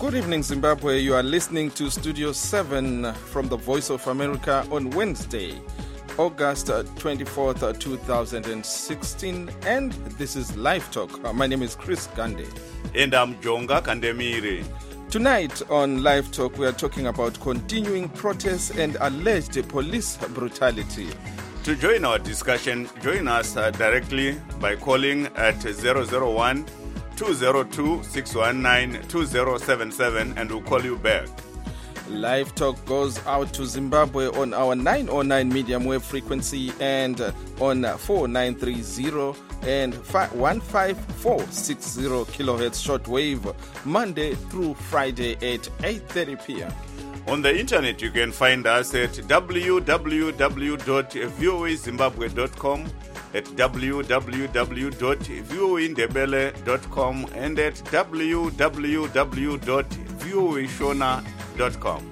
Good evening, Zimbabwe. You are listening to Studio 7 from the Voice of America on Wednesday, August 24th, 2016. And this is Live Talk. My name is Chris Gande. And I'm Jonga Kandemire. Tonight on Live Talk, we are talking about continuing protests and alleged police brutality. To join our discussion, join us directly by calling at 001-202-619-2077 and we'll call you back. Live Talk goes out to Zimbabwe on our 909 medium wave frequency and on 4930 and 15460 kilohertz shortwave, Monday through Friday at 8:30 p.m. On the internet, you can find us at www.voazimbabwe.com, at www.voaindebele.com, and at www.voashona.com.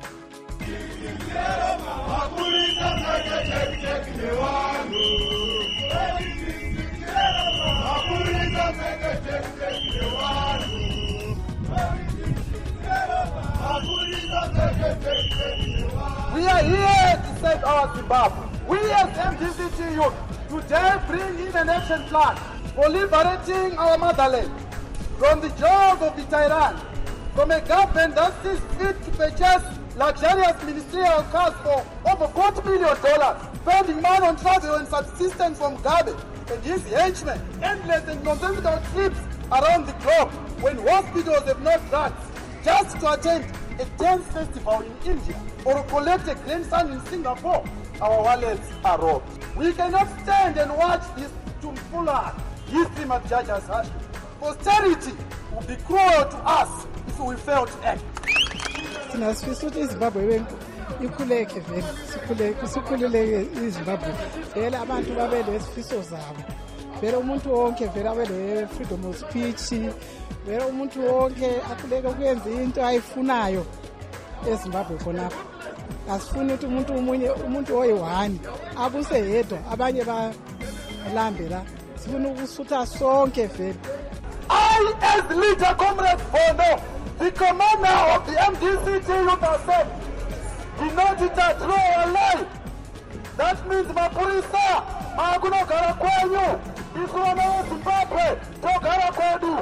We are here to save our Zimbabwe. We as MDCT youth today bring in an action plan for liberating our motherland from the jaws of the tyrant, from a government that sees fit to purchase luxurious ministerial cars for over $40 million, spending money on travel and subsistence from garbage, and his henchmen endless and nonsensical trips around the globe when hospitals have no drugs, just to attend a dance festival in India or collect a grandson in Singapore. Our wallets are robbed. We cannot stand and watch this tomfoolery. History must judge us harshly. Posterity will be cruel to us if we fail to act. Sinasifisa ukuthi iZimbabwe ikhuleke vele sikhululeke iZimbabwe vele abantu babe lesifiso zabo vele umuntu wonke vele abe le freedom of speech vele umuntu wonke akhuleke ukuyenza into ayifunayo eZimbabwe khonapho asifuni ukuthi umuntu oyi-one abuse yedwa abanye balambe la sifuna ukusutha sonke vele. I, as leader, Comrade Bono, the commander of the MDCT youth assembly, denoted throw a line. That means Mapurisa, Makunogara Kwenyu, Ikuana Zimbabwe, Togara Kwedu.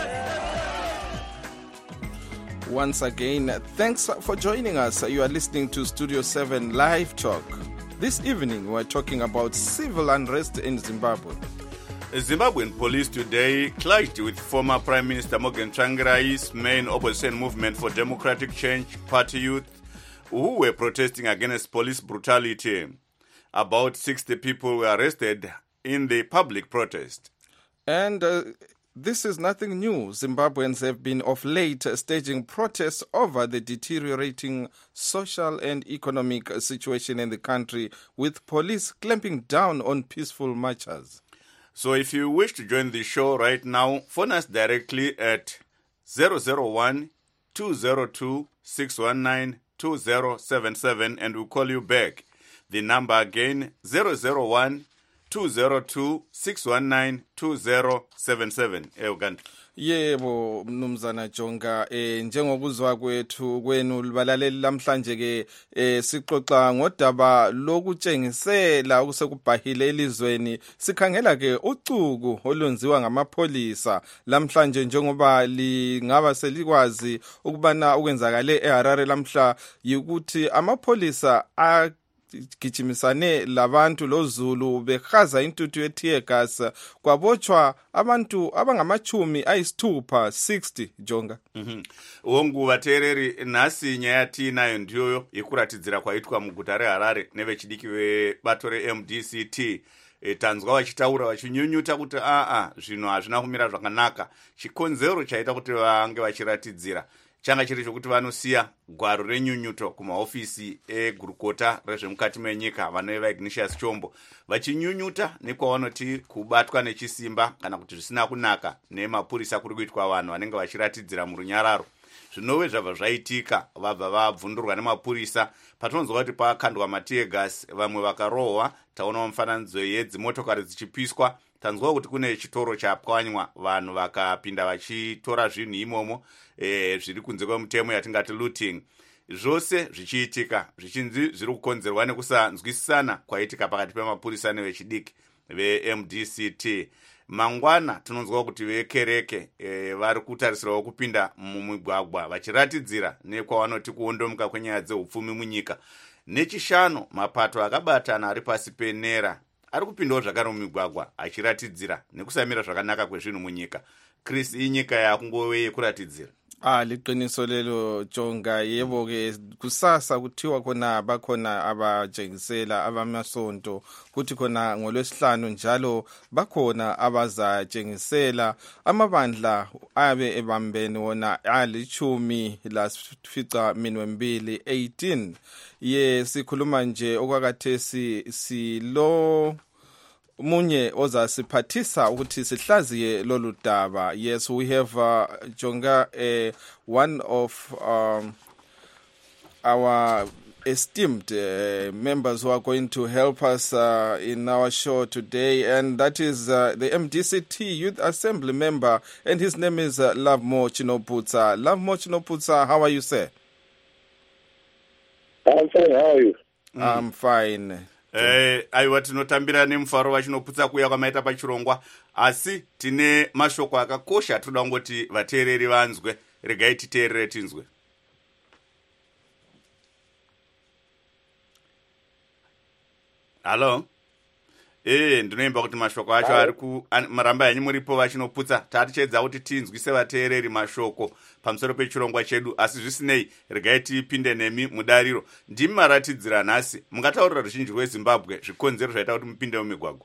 Once again, thanks for joining us. You are listening to Studio 7 Live Talk. This evening, we're talking about civil unrest in Zimbabwe. Zimbabwean police today clashed with former Prime Minister Morgan Tsvangirai's main opposition movement for democratic change, party youth, who were protesting against police brutality. About 60 people were arrested in the public protest. And this is nothing new. Zimbabweans have been of late staging protests over the deteriorating social and economic situation in the country, with police clamping down on peaceful marchers. So if you wish to join the show right now, phone us directly at 001-202-619-2077 and we'll call you back. The number again, 001-202-619-2077. Uganda. Yebo mnumzana Jonga, njengokuzwa kwenu libalaleli lamhlanje ke sixoxa ngodaba lokutshengisela okusekubhahile elizweni. Sikhangela ke ucuku olwenziwa ngamapholisa lamhlanje, njengoba lingaba selikwazi ukubana ukwenzakale eHarare lamhla yikuthi amapholisa gijimisane labantu loZulu behaza intuthu ye-tear gas, kwabotshwa abantu abangamachumi ayisithupha 60 Jonga. Wongu vateereri, nhasi nyaya yatinayo ndiyo yekuratidzira kwaitwa muguta reHarare nevechidiki vebato reMDCT. Tanzwa vachitaura vachinyunyuta kuti zvinhu hazvina kumira zvakanaka. Chikonzero chaita kuti vange vachiratidzira changa chiri chokuti vanosiya gwaro renyunyuto kumahofisi egurukota rezvemukati menyika vanova Ignatius Chombo, vachinyunyuta nekwavanoti kubatwa nechisimba kana kuti zvisina kunaka nemapurisa kuri kuitwa vanhu vanenge vachiratidzira murunyararo. Zvinove zvabva zvaitika, vabva vabvundurwa nemapurisa. Patinonzwa kuti pakandwa matear gas, vamwe vakarohwa. Taona mufananidzo yedzimotokari dzichipiswa, tanzwa kuti kune chitoro chapwanywa, vanhu vakapinda vachitora zvinhu imomo zviri kunze kwemutemo yatingati looting. Zvose zvichiitika zvichinzi zviri kukonzerwa nekusanzwisisana kwaitika pakati pemapurisa nevechidiki veMDCT. Mangwana tinonzwa kuti vekereke vari kutarisirawo kupinda mumigwagwa vachiratidzira nekwavanoti kuondomuka kwenyaya dzeupfumi munyika. Nechishanu, mapato akabatana ari pasi penera ari kupindawo zvakare mumigwagwa achiratidzira nekusamira zvakanaka kwezvinhu munyika. Chris, inyika yakungove yekuratidzira. Liqiniso lelo Jonga. Yebo ke kusasa kuthiwa khona bakhona abajengisela abamasonto, kuthi khona ngolwesihlanu njalo bakhona abazajengisela. Amabandla abe ebambene wona alithumi lafica minwembili 18. Ye sikhuluma nje okwakathesi silo munye ozasiphathisa ukuthi sihlaziye lolu daba. Yes, we have Jonga, one of our esteemed members who are going to help us in our show today, and that is the MDCT Youth Assembly member, and his name is Lovemore Chinoputsa. Lovemore Chinoputsa, how are you, sir? I'm fine, how are you? I'm fine. Aiwa, tinotambira nemufaro vachinoputsa kuuya kwamaita pachirongwa, asi tine mashoko akakosha toda kungoti vateereri vanzwe. Regai titeerere tinzwe. Halo? Ndinoimba kuti mashoko acho ari maramba yanyu muripo vachinoputsa. Tatichedza kuti tinzwise vateereri mashoko pamusoro pechirongwa chedu, asi zvisinei regai tipinde nemi mudariro. Ndimi maratidzira nhasi, mungataurira ruzhinji rweZimbabwe zvikonzero zvaita kuti mupinde mumigwagwa.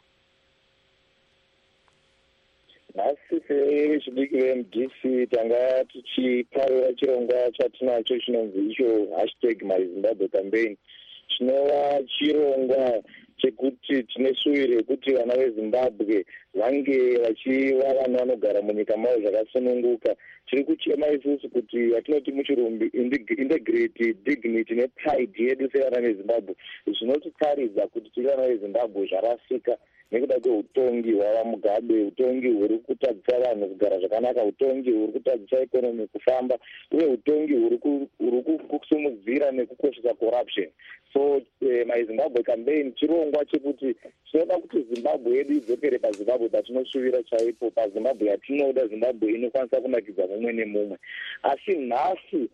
Nhasi sechidiki veMDC tanga tichiparira chirongwa chatinacho chinonzi icho #MyZimbabwe campaign, chinova chirongwa chekuti tine suwiro yekuti vana veZimbabwe vange vachiva vanhu vanogara munyika mavo zvakasununguka. Tiri kuchema isusu kuti yatinoti muchirumbi integrity, dignity nepride yedu sevana veZimbabwe zvinotitaridza kuti tiri vana veZimbabwe zvarasika nekuda kweutongi hwava mugabe, utongi huri kutadzisa vanhu kugara zvakanaka, utongi huri kutadzisa ikonomi kufamba, uye utongi huri kusumudzira nekukoshesa corruption. So MyZimbabwe campaign chirongwa chekuti tinoda kuti Zimbabwe yedu idzokere paZimbabwe patinosuvira chaipo, paZimbabwe yatinoda, Zimbabwe inokwanisa kunakidza mumwe nemumwe. Asi nhasi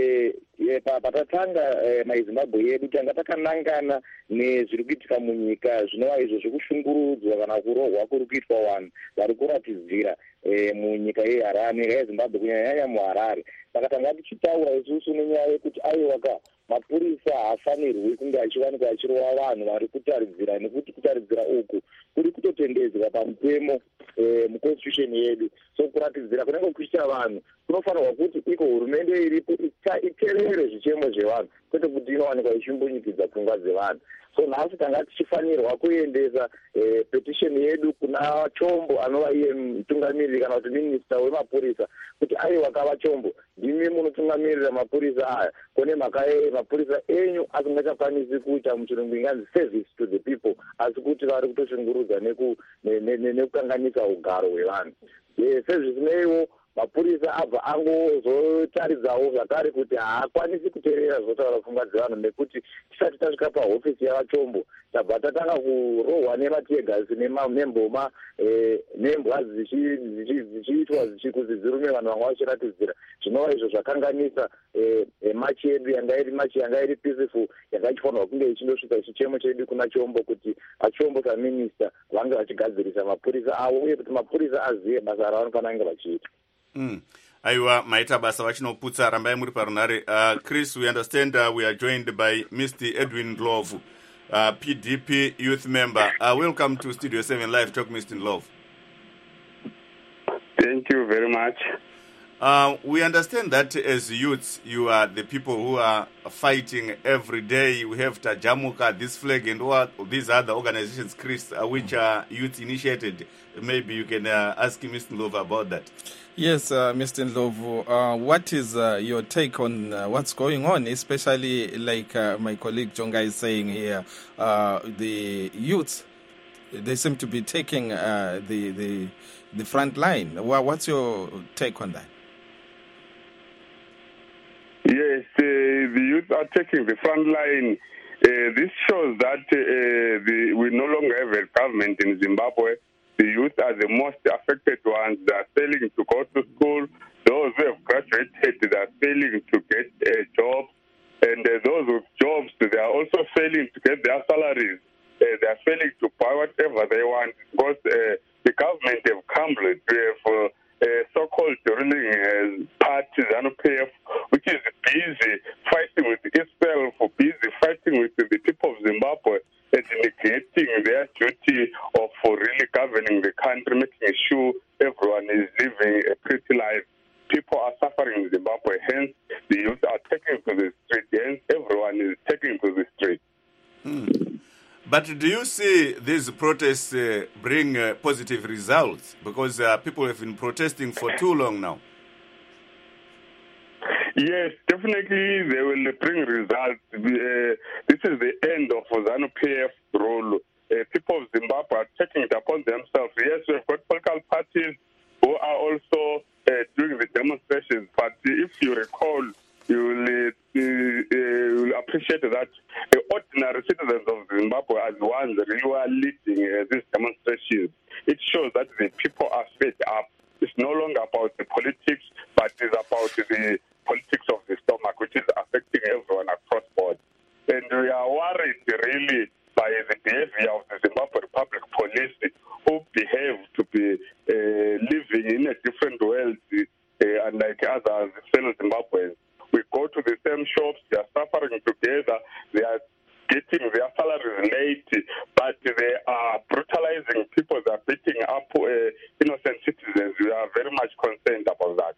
patatanga MyZimbabwe yedu tanga takanangana nezviri kuitika munyika, zvinova izvo zvekushungurudzwa kana kurohwa kuri kuitwa vanhu vari kuratidzira munyika yeHarare, nyika yeZimbabwe kunyanya muHarare. Saka tanga tichitaura isusu nenyaya yekuti aiwaka mapurisa haafanirwi kunge achiwanikwa achirova vanhu vari kutaridzira, nekuti kutaridzira uku kuri kutotendedzwa pamutemo muconstitution yedu. So kuratidzira kunenge kuchiita vanhu kunofanirwa kuti iko hurumende iripo iteerere zvichemo zvevanhu, kwete kuti inowanikwa ichimbonyikidza pfungwa dzevanhu. So nhasi tanga tichifanirwa kuendesa petition yedu kuna Chombo anova iye mutungamiriri kana kuti minista wemapurisa, kuti aiwa kava Chombo, ndimi munotungamirira mapurisa aya, kune mhaka mapurisa enyu asingachakwanisi kuita muchirungu inganzi service to the people, asi kuti vari kutoshungurudza nekukanganisa ugaro hwevanhu. Sezvisineiwo mapurisa abva angozotaridzawo zvakare kuti haakwanisi kuteerera zvotaura pfungwa dzevanhu, nekuti tisati tasvika pahofisi yavaChombo tabva tatanga kurohwa nematiyegasi nemboma, nembwa dzichiitwa kuti dzirume vanhu vanga vachiratidzira. Zvinova izvo zvakanganisa machi yedu yanga iri peaceful, yakachifanirwa kunge ichindosvika chichemo chedu kuna Chombo kuti vaChombo saminista vange vachigadzirisa mapurisa avo, uye kuti mapurisa azive basa ravanofanira kunge vachiita. Aiwa, maita basa vachinoputsa, rambai muri parunare. Chris, we understand we are joined by Mr. Edwin Ndlovu, PDP youth member. Welcome to Studio 7 Live Talk, Mr. Ndlovu. Thank you very much. We understand that as youths, you are the people who are fighting every day. We have Tajamuka, this flag, and what these other organizations, Chris, which are youth initiated. Maybe you can ask Mr. Ndlovu about that. Yes, Mr. Ndlovu, what is your take on what's going on, especially like my colleague Jonga is saying here, the youths they seem to be taking the front line. What's your take on that? Yes, the youth are taking the front line. This shows that we no longer have a government in Zimbabwe. The youth are the most affected ones. They are failing to go to school. Those who have graduated, they are failing to get jobs. And those with jobs, they are also failing to get their salaries. They are failing to buy whatever they want because the government have crumbled. We have so-called ruling party, ZANU-PF, which is busy fighting with itself, busy fighting with the people of Zimbabwe, and negating their duty of really governing the country, making sure everyone is living a pretty life. People are suffering in Zimbabwe, hence the youth are taking to the street, hence everyone is taking to the street. But do you see these protests bring positive results? Because people have been protesting for too long now. Yes, definitely they will bring results. This is the end of ZANU-PF's role. People of Zimbabwe are taking it upon themselves. Yes, we've got political parties who are also doing the demonstrations, but if you recall, you will appreciate that the ordinary citizens of Zimbabwe are the ones that really are leading these demonstrations. It shows that the people are fed up. It's no longer about the politics, but it's about the politics of the stomach, which is affecting everyone across board. And we are worried really by the behavior of the Zimbabwe Republic Police, who behave to be living in a different world, unlike other fellow Zimbabweans. We go to the same shops, they are suffering together, they are getting their salaries late, but they are brutalizing people, they are beating up innocent citizens. We are very much concerned about that.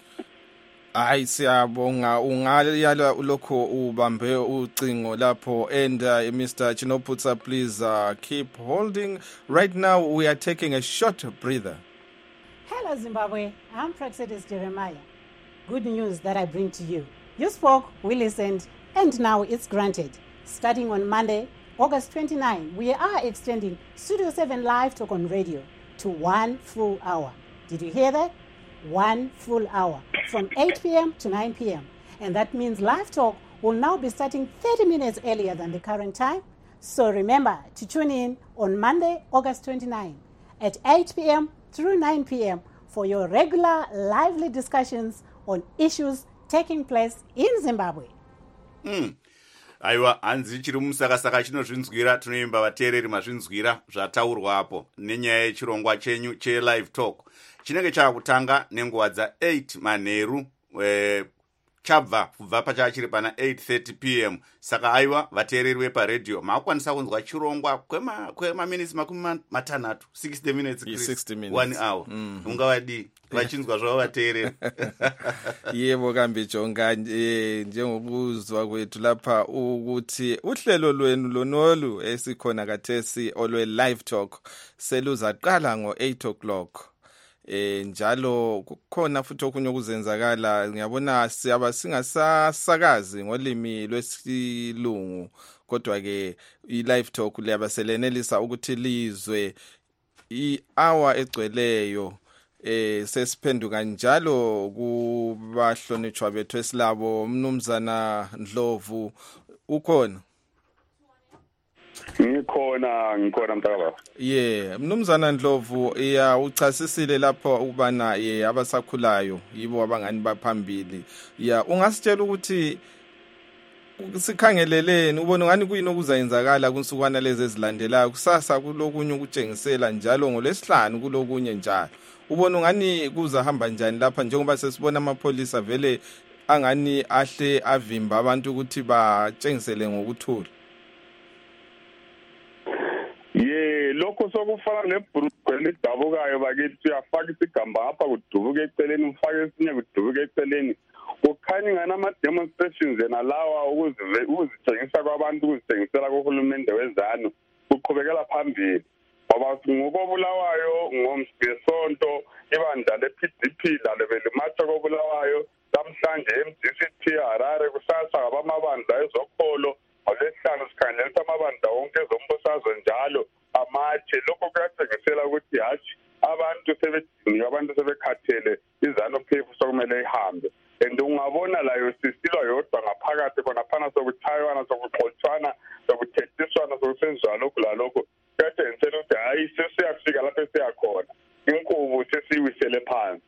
Hayi siyabonga ungayala lokho ubambe ucingo lapho and Mr. Chinoputsa, please keep holding. Right now we are taking a short breather. Hello Zimbabwe, I'm Praxedis Jeremiah. Good news that I bring to you. You spoke, we listened, and now it's granted. Starting on Monday, August 29, we are extending Studio 7 Live Talk on Radio to 1 full hour. Did you hear that? 1 full hour from 8 p.m. to 9 p.m. And that means Live Talk will now be starting 30 minutes earlier than the current time. So remember to tune in on Monday, August 29 at 8 p.m. through 9 p.m. for your regular lively discussions on issues taking place in Zimbabwe. Aiwa, hanzi chiri musakasaka chinozvinzwira, tunoimba vateereri mazvinzwira zvataurwapo nenyaya yechirongwa chenyu che-Live Talk. Chinenge chakutanga nenguva dza8 manheru chabva kubva pachachiri pana 8:30 p.m. Saka aiwa vateereri veparedhiyo makwanisa kunzwa chirongwa kwemaminitsi makumi matanhatu 60 minutes, 60 minutes 1 hour. Ungavadi vachinzwa zvavo vateereri. Yebo kambijonga njengokuzwa kwethu lapha ukuthi uhlelo lwenu lonolu esikhona kathesi olwe Live Talk seluzaqala ngo-8 o'clock. Njalo kukhona futhi okunye okuzenzakala, ngiyabona siyaba singasasakazi ngolimi lwesilungu, kodwa ke i-Live Talk liyabaselenelisa ukuthi lizwe i-hour egcweleyo. Sesiphenduka njalo kubahlonitshwa bethu esilabo. Mnumzana Ndlovu ukhona? Ngikhona mntakababa. Mnumzana Ndlovu uchasisile lapho ukubana abasakhulayo yibo abangani baphambili. Ungasitshela ukuthi sikhangeleleni, ubona ngani kuyini okuzayenzakala kunsukwana lezi ezilandelayo, kusasa kulokunye ukutshengisela njalo ngolesihlanu kulokunye njalo. Ubona ngani kuzahamba njani lapha, njengoba sesibona amapholisa vele angani ahle avimba abantu ukuthi batshengisele ngokuthula? Lokho sokufana nebhurugwe lidabukayo bakithi, uyafaka isigamba ngapha kudubuka eceleni, ufake esinye kudubuka eceleni. Kukhanya ngani ama-demonstrations yena lawa ukuzitshengisa kwabantu, ukuzithengisela kohulumende wezanu kuqhubekela phambili. Ngoba ngokobulawayo ngomsonto ibandla le-PDP lalo belimatsha kobulawayo, namhlanje MDCT Harare, kusasa ngabamabandla ezokholo, ngolesihlanu sikhangelisa amabandla wonke ezombusazwe njalo amatshe lokho kuyatshengisela ukuthi hashi abantu sebediniwe, abantu sebekhathele, iZANU-PF sokumele ihambe. And ungabona layo sisilwa yodwa ngaphakathi khonaphana sokuthaywana, sokuxotshwana, sokuthethiswana, sokusenziwa lokhu lalokho. Kuyatshengisela ukuthi hayi sesiyafika lapho esiyakhona, inkubu sesiyiwisele phansi.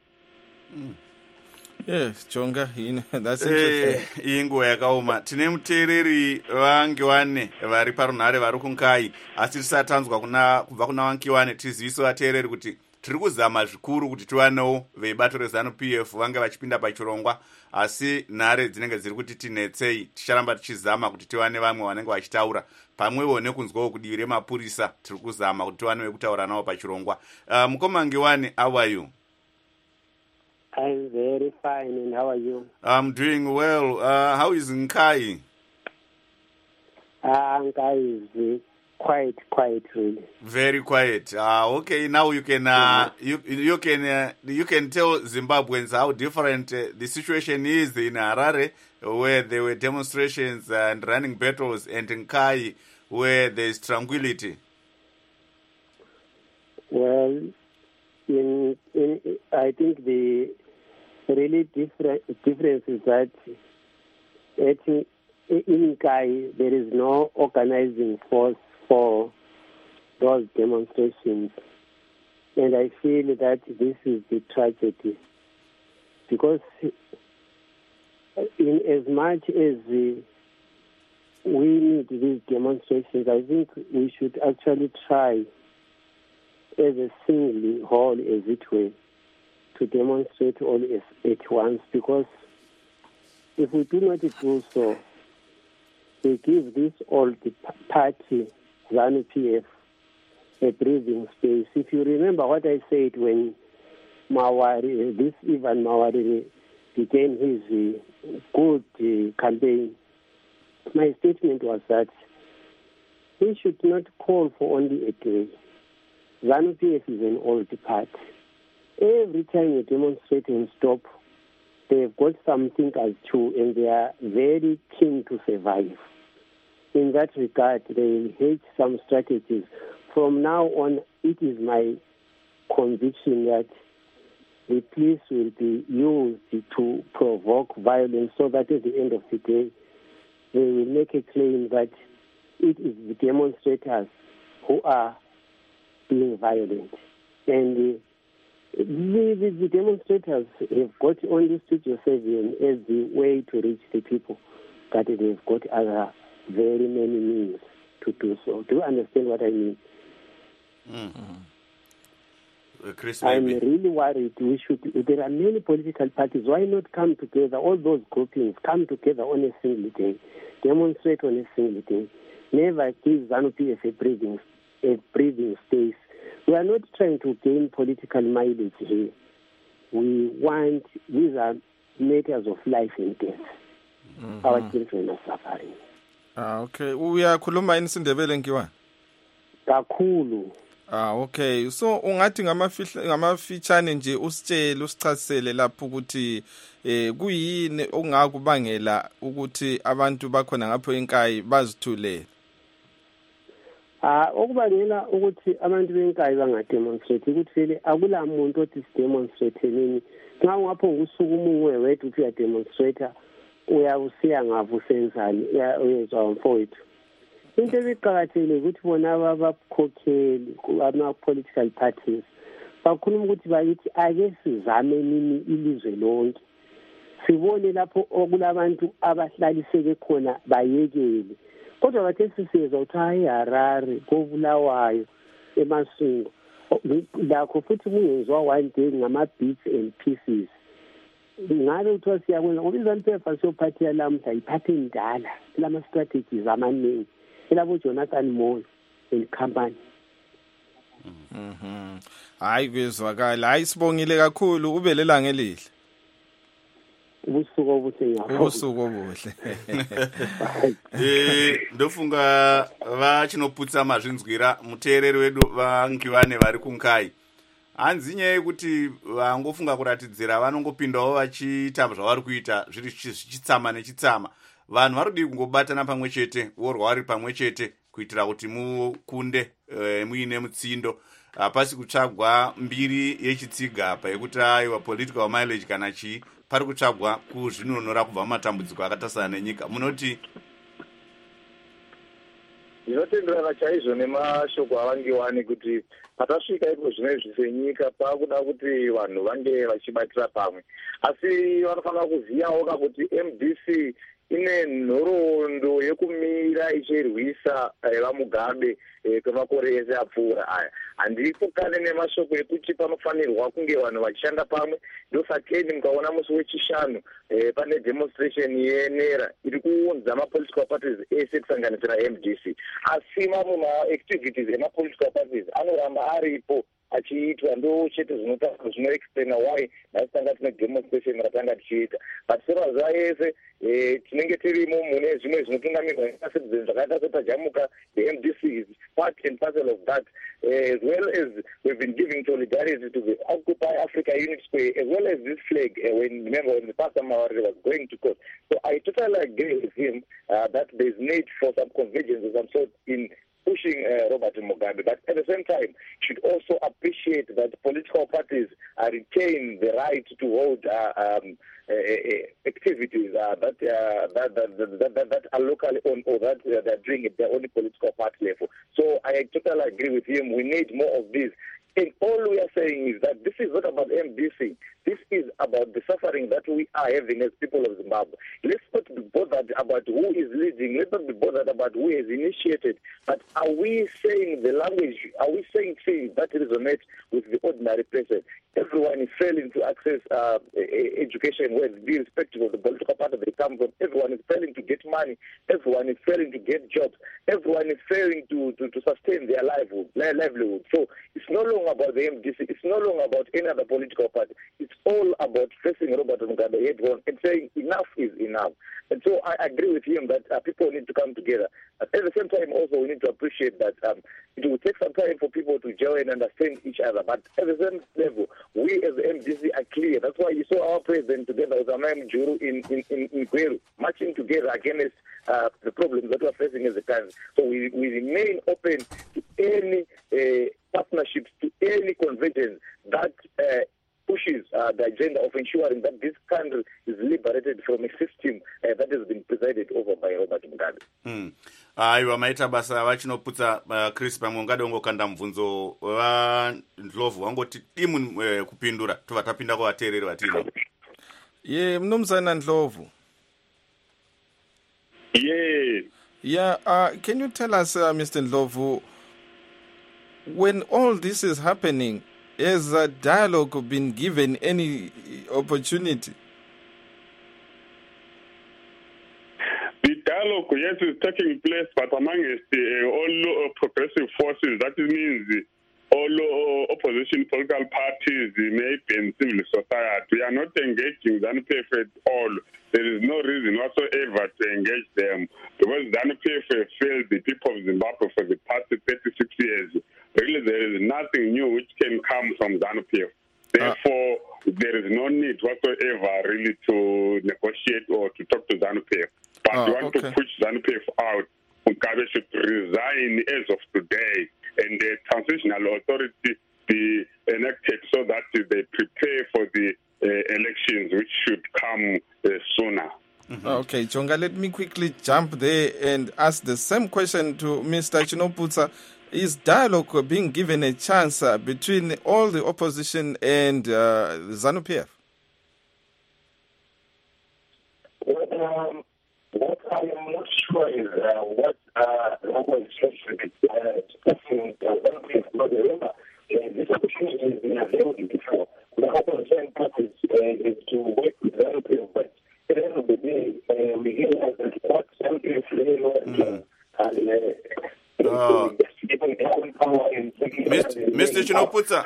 Yes, Jonga, that's interesting. Ingo yakaoma. Tine mutereri vaNgiwane vari parunhare vari kunkai, asi tisatanzwa kubva kuna vaNgiwane tiziviso vateereri kuti tiri kuzama zvikuru kuti tiwanewo veibato reZANU-PF vange vachipinda pachirongwa, asi nhare dzinenge dziri kuti tinetsei. Ticharamba tichizama kuti tiwane vamwe vanenge vachitaura pamwewo nekunzwawo kudivi remapurisa. Tiri kuzama kuti tiwane vekutaura navo pachirongwa. Mukoma Ngiwane, how are you? I'm very fine, and how are you? I'm doing well. How is Nkai? Nkai is quiet, really. Very quiet. Okay, now you can you can tell Zimbabweans how different the situation is in Harare, where there were demonstrations and running battles, and Nkai, where there is tranquility. Well, I think the really difference is that in Nkai there is no organizing force for those demonstrations, and I feel that this is the tragedy, because in as much as we need these demonstrations, I think we should actually try as a single whole, as it were, to demonstrate all at once, because if we do not do so, we give this old party, ZANU-PF, a breathing space. If you remember what I said when this Ivan Mawari began his good campaign, my statement was that he should not call for only a day. ZANU-PF is an old party. Every time you demonstrate and stop, they've got something as true, and they are very keen to survive. In that regard, they will hedge some strategies. From now on, it is my conviction that the police will be used to provoke violence, so that at the end of the day, they will make a claim that it is the demonstrators who are being violent. And the demonstrators have got only Studio 7 as the way to reach the people, but they've got other very many means to do so. Do you understand what I mean? Chris, I'm really worried. There are many political parties. Why not come together? All those groupings come together on a single day, demonstrate on a single day. Never give ZANU-PF a breathing space. We are not trying to gain political mileage here. These are matters of life and death. Our children are suffering. Okay. Uyakhuluma inisindebele Ngiwane? Kakhulu. Okay. So ungathi ngamafitshane nje usitshele usichasisele lapho ukuthi kuyini ongakubangela ukuthi abantu bakhona ngapho eNkai bazithulele? Okubangela ukuthi abantu beNkai bangademonstrate ukuthi vele akula muntu othi sidemonstrate nini. Nxa ungapho ngosuku umunwe wethu uthi uyademonstrate, uyabusiya ngapho usenzani, uyezwa mfowethu. Into ebiqakathekile ukuthi bona abakhokheli ama-political parties bakhuluma ukuthi bayithi ake sizame nini ilizwe lonke, sibone lapho okulabantu abahlaliseke khona bayekele. Kodwa bathe sisizwa ukuthi hayi Harare koBulawayo eMasingo lakho futhi kungenziwa one day ngama-bits and pieces. Ngabe kuthiwa siyakwenza ngoba iZANU-PF asiyophathi yalamhla iphathe endala elama-strategies amaningi elabo Jonathan Moyo and company. Hayi kuyezwakala. Hayi sibongile kakhulu, ube lelanga elihle. Ubusuku obuhle. Ndofunga vachinoputsa mazvinzwira muteereri wedu vaNgiwane vari kunkai. Hanzi nyaya yekuti vangofunga kuratidzira vanongopindawo vachiita zvavari kuita zviri zvichitsama nechitsama. Vanhu varikudi kungobatana pamwe chete, vorwa vari pamwe chete kuitira kuti mukunde muine mutsindo hapasi kutsvagwa mbiri yechitsiga apa yekuti aiwa political mileage kana chii, pari kutsvagwa kuzvinonora kubva mumatambudziko akatasana nenyika. Munoti? Ndinotenderana chaizvo nemashoko avangiwani kuti patasvika ipo zvinezvi senyika pakuda kuti vanhu vange vachibatira pamwe, asi vanofanira kuzivawo kuti MDC ine nhoroondo yekumira ichirwisa vamugabe kwemakore ese apfuura aya. Handipokane nemashoko ekuti panofanirwa kunge vanhu vachishanda pamwe. Ndosakeni mukaona musi wechishanu pane demonstration yenera iri kuunza mapolitical parties ese kusanganisira MDC, asi mamwe maactivities emapolitical parties anoramba aripo achiitwa, ndo chete zvinoexplaina why nasitanga tine demonstration ratanga tichiita. But semazuva ese tinenge tirimo mune zvimwe zvinotungamirwa necitizens zvakaita sepajamuka. The MDC is part and parcel of that, as well as we've been giving solidarity to the Occupy Africa Unit Square, as well as this flag when the Pastor Mawarire was going to court. So I totally agree with him that there's need for some convergence of some sort in pushing Robert Mugabe, but at the same time should also appreciate that political parties retain the right to hold activities that are locally owned or that they're doing at their own political party level. So I totally agree with him. We need more of this. And all we are saying is that this is not about MDC. This is about the suffering that we are having as people of Zimbabwe. Let's not be bothered about who is leading. Let's not be bothered about who has initiated. But are we saying the language? Are we saying things that resonate with the ordinary person? Everyone is failing to access education, irrespective of the political party they come from. Everyone is failing to get money. Everyone is failing to get jobs. Everyone is failing to sustain their livelihood. So it's no longer about the MDC. It's no longer about any other political party. It's all about facing Robert Mugabe head on and saying enough is enough. And so I agree with him that people need to come together. But at the same time, also, we need to appreciate that it will take some time for people to gel and understand each other. But at the same level, we as the MDC are clear. That's why you saw our president together with Amam Juru in Gweru, marching together against the problems that we're facing as a country. So we remain open to any partnerships, to any convergence that pushes the agenda of ensuring that this country is liberated from a system that has been presided over by Robert Mugabe. Aiwa, maita basa vachinoputsa Chris pamwe ungade ungokanda mubvunzo waNdlovu wangoti dimu kupindura tova tapinda kuvateereri vatino. Mnumzana Ndlovu. Can you tell us, Mr. Ndlovu, when all this is happening, has a dialogue been given any opportunity? The dialogue, yes, is taking place, but amongst all progressive forces, that means all opposition political parties, maybe in civil society. We are not engaging ZANU-PF at all. There is no reason whatsoever to engage them, because ZANU-PF failed the people of Zimbabwe for the past 36 years. Really, there is nothing new which can come from ZANU-PF. Therefore, there is no need whatsoever really to negotiate or to talk to ZANU-PF. But we want to push ZANU-PF out. Mugabe should resign as of today, and the transitional authority be enacted so that they prepare for the elections which should come sooner. Okay, Chonga, let me quickly jump there and ask the same question to Mr. Chinoputsa. Is dialogue being given a chance between all the opposition and ZANU-PF? What I am not sure is what local institutions discussing ZANU-PF. Remember, this opportunity has been available before. The opposition parties is to work with ZANU-PF, but at the end of the day, we realize that what ZANU-PF really wants Mr. Chinoputsa,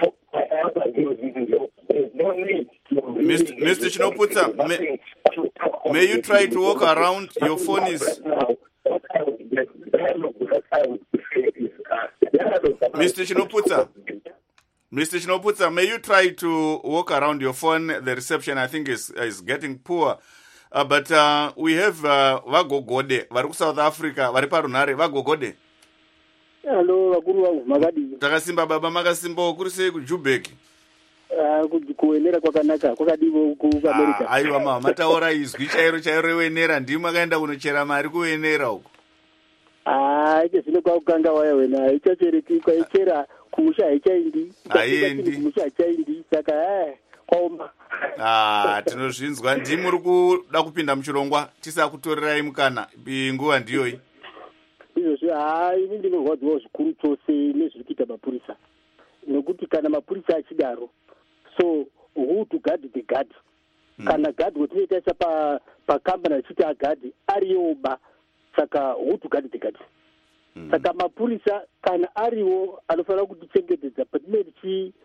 Mr. Chinoputsa, may you try to walk around? Your phone is... Mr. Chinoputsa, may you try to walk around your phone? The reception, I think, is getting poor. But we have Vagogode, Varu South Africa, Variparunare, Vagogode. Hello, vakuru vangu makadii? Takasimba baba, makasimba kuri sei kuJubeck? Kuenera kwakanaka, kwakadivo kuAmerica. Aiwa mama, mataura izwi chairo rewenera, ndimi makaenda kunochera mari kuwenera uko. Chezvino kwakukanga waya wena, haichachereki, kwaichera kumusha haichaindi. Haiendi. Kumusha haichaindi, saka kwaoma. Tinozvinzwa, ndimi muri kuda kupinda muchirongwa, tisakutorerai mukana, nguva ndiyoyi. Izvozvo ini ndinorwadziwa zvikuru chose nezviri kuita mapurisa, nekuti kana mapurisa achidaro, so who to guard the guard. Kana guard wetinoita isa pakambani achiti agadi ariyoba, saka who to guard the guard. Saka mapurisa kana ariwo anofanira kutichengetedza patinenge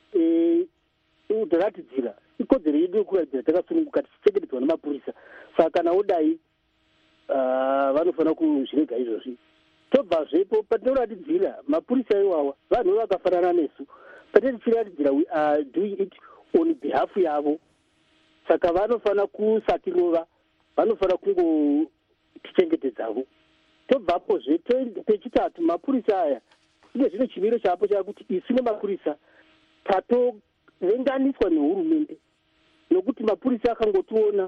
tichiratidzira ikodzero yedu yekuratidzira takasununguka tichichengetedzwa nemapurisa. Saka kana odai vanofanira kuzvirega izvozvi. Tobvazvepo patinoratidzira mapurisa iwawa vanhu vakafanana nesu, patiri tichiratidzira we are doing it on behalf yavo. Saka vanofanira kusatirova, vanofanira kungotichengetedzavo. Tobvapozve pechitatu, mapurisa aya ine zvino chimiro chapo chakuti isu nemapurisa tatovenganiswa nehurumende, nokuti mapurisa akangotiona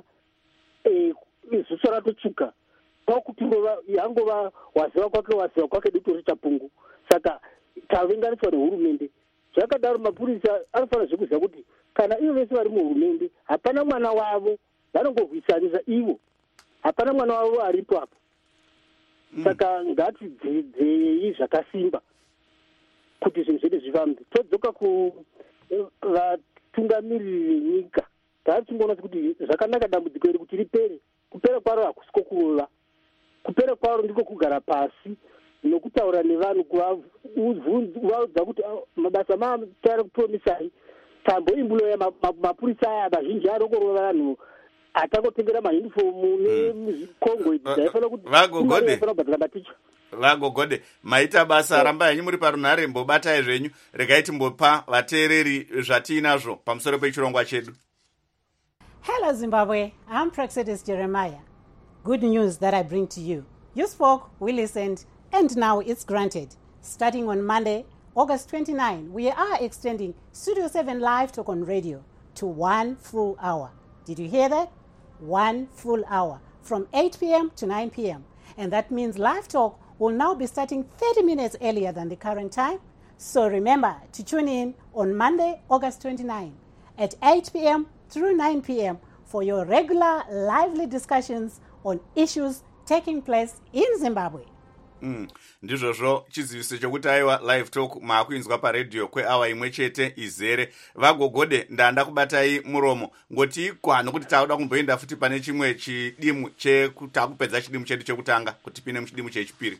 zuso ratotsvuka, kwakutirova yangova waziva kwake dutu richapungu. Saka tavenganiswa nehurumende. Zvakadaro mapurisa anofanira zvekuziva kuti kana ivo vese vari muhurumende hapana mwana wavo vanongovhisanisa ivo, hapana mwana wavo aripo apo. Saka ngatidzidzei zvakasimba kuti zvinhu zvedu zvifambe. Todzoka kuvatungamiriri venyika, tatichingoona kuti zvakanaka dambudziko iri kuti ripere. Kupera kwaro hakusiko kurova, kupera kwaro ndiko kugara pasi nokutaura nevanhu, kuvaudza kuti mabasa matari kupromisai, tamboimbuloya mapurisa aya mazhinji arongorova vanhu atangotengera mahinifomu nemuzikongo dzaifanira kuti kubhadhira maticha. Vagogode, maita basa, ramba yanyu muri parunhare, mbobatai zvenyu, regai timbopa vateereri zvatiinazvo pamusoro pechirongwa chedu. Hello Zimbabwe, I'm Praxedis Jeremiah. Good news that I bring to you. You spoke, we listened, and now it's granted. Starting on Monday, August 29, we are extending Studio 7 Live Talk on Radio to 1 full hour. Did you hear that? 1 full hour from 8 p.m. to 9 p.m. And that means Live Talk will now be starting 30 minutes earlier than the current time. So remember to tune in on Monday, August 29 at 8 p.m. through 9 p.m. for your regular lively discussions on issues taking place in Zimbabwe. Ndizvozvo chiziviso chokuti aiwa Live Talk maakuinzwa paredhiyo kweawa imwe chete izere. Vagogode, ndanda kubatai muromo ngoti ikwa nokuti tauda kumboenda futi pane chimwe chidimu chekutakupedza chidimu chedu chekutanga kuti pine muchidimu chechipiri.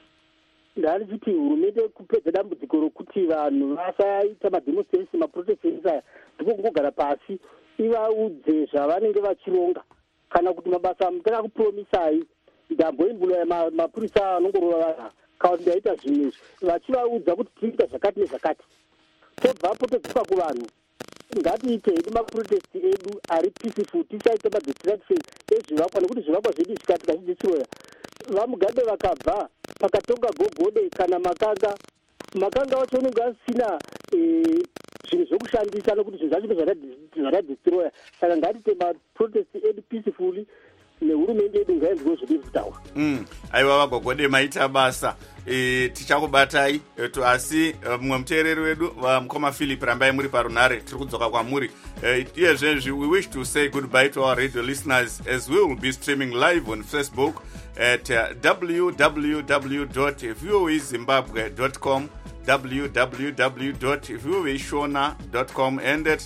Ndari kuti hurumende kupedza dambudziko rokuti vanhu vasaita mademonstration maprotestants aya ndiko kungogara pasi ivaudze zvavanenge vachironga, kana kuti mabasa mutaka kupromisai ndamboimbulaya mapurisa anongorova vanhu kana kuti ndaita zvinhu vachivaudza kuti tiita zvakati nezvakati. Tobvapo todzoka kuvanhu, ngatiite hedu maprotesti edu ari peaceful, tisaite madistraction ezvivakwa, nekuti zvivakwa zvedu zvikati kazvidzitsiroya vamugabe vakabva pakatonga gogode kana makanga wacho unenge asina zvinhu zvokushandisa, nokuti zvinhu zvacho zvadadistiroya. Saka ngatiite maprotesti edu peacefully nehurumende yedu ngaizwewo zviri kutaura. Aiwa Vagogode, maita basa. Tichakubatai asi mumwe muteereri wedu mukoma Philip, rambai muri parunhare, tiri kudzoka kwamuri. Iyezvezvi we wish to say goodbye to our radio listeners as we will be streaming live on Facebook at www.voazimbabwe.com, www.voashona.com, and at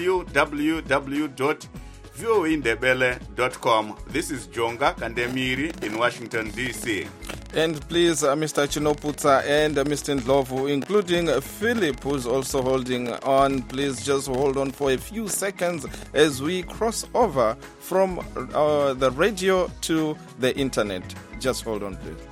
www.voindebele.com. This is Jonga Kandemiri in Washington, D.C. And please, Mr. Chinoputsa and Mr. Ndlovu, including Philip, who's also holding on, please just hold on for a few seconds as we cross over from the radio to the internet. Just hold on, please.